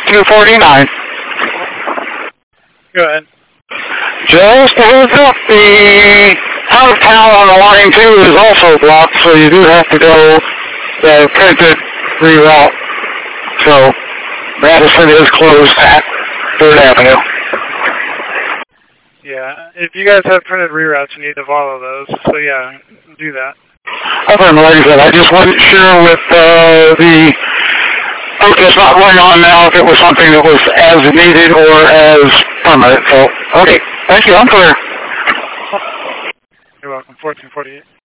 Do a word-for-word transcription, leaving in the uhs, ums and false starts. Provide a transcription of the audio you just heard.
two forty-nine. Go ahead. Just a heads up, the out of town on the line two is also blocked, so you do have to go the printed reroute. So Madison is closed at third Avenue. Yeah, if you guys have printed reroutes, you need to follow those. So yeah, do that. Okay, like I said, I just wasn't sure with uh, the protest not going on now if it was something that was as needed or as permanent. So, okay, thank you, I'm clear. You're welcome. fourteen forty-eight.